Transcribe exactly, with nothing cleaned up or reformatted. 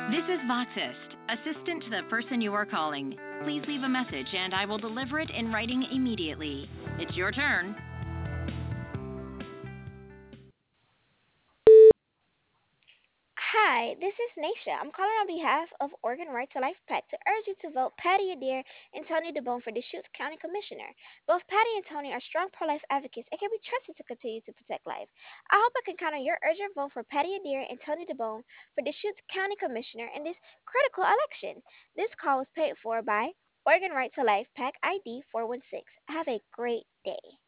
This is Voxist, assistant to the person you are calling. Please leave a message and I will deliver it in writing immediately. It's your turn. Hi, this is Naisha. I'm calling on behalf of Oregon Right to Life PAC to urge you to vote Patty Adair and Tony DeBone for Deschutes County Commissioner. Both Patty and Tony are strong pro life advocates and can be trusted to continue to protect life. I hope I can count on your urgent vote for Patty Adair and Tony DeBone for Deschutes County Commissioner in this critical election. This call was paid for by Oregon Right to Life PAC I D four one six. Have a great day.